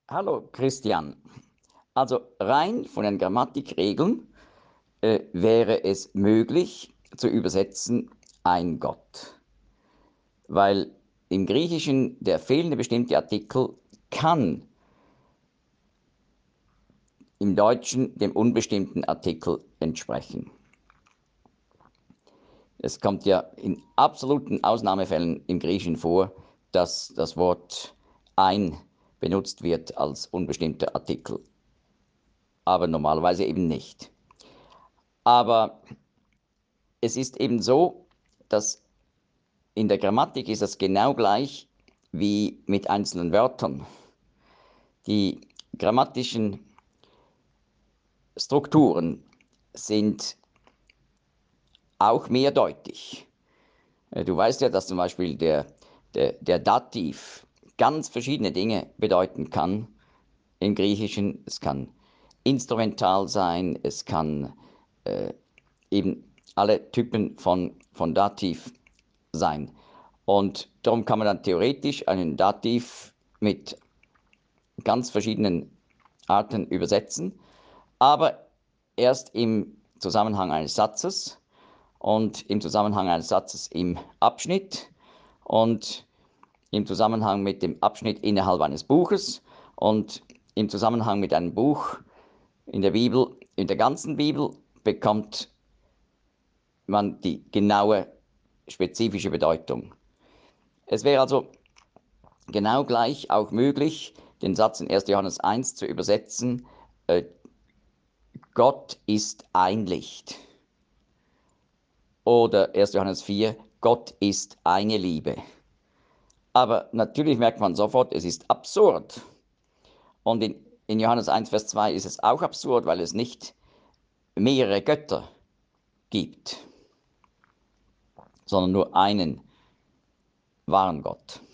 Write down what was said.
Hallo Christian. Also rein von den Grammatikregeln wäre es möglich zu übersetzen ein Gott, weil im Griechischen der fehlende bestimmte Artikel kann im Deutschen dem unbestimmten Artikel entsprechen. Es kommt ja in absoluten Ausnahmefällen im Griechischen vor, dass das Wort ein benutzt wird als unbestimmter Artikel, aber normalerweise eben nicht. Aber es ist eben so, dass in der Grammatik ist das genau gleich wie mit einzelnen Wörtern. Die grammatischen Strukturen sind auch mehrdeutig. Du weißt ja, dass zum Beispiel der Dativ ganz verschiedene Dinge bedeuten kann im Griechischen. Es kann instrumental sein, es kann eben alle Typen von Dativ sein. Und darum kann man dann theoretisch einen Dativ mit ganz verschiedenen Arten übersetzen, aber erst im Zusammenhang eines Satzes und im Zusammenhang eines Satzes im Abschnitt und im Zusammenhang mit dem Abschnitt innerhalb eines Buches und im Zusammenhang mit einem Buch in der Bibel, in der ganzen Bibel bekommt man die genaue spezifische Bedeutung. Es wäre also genau gleich auch möglich, den Satz in 1. Johannes 1 zu übersetzen, Gott ist ein Licht. Oder 1. Johannes 4, Gott ist eine Liebe. Aber natürlich merkt man sofort, es ist absurd. Und in Johannes 1, Vers 2 ist es auch absurd, weil es nicht mehrere Götter gibt, sondern nur einen wahren Gott.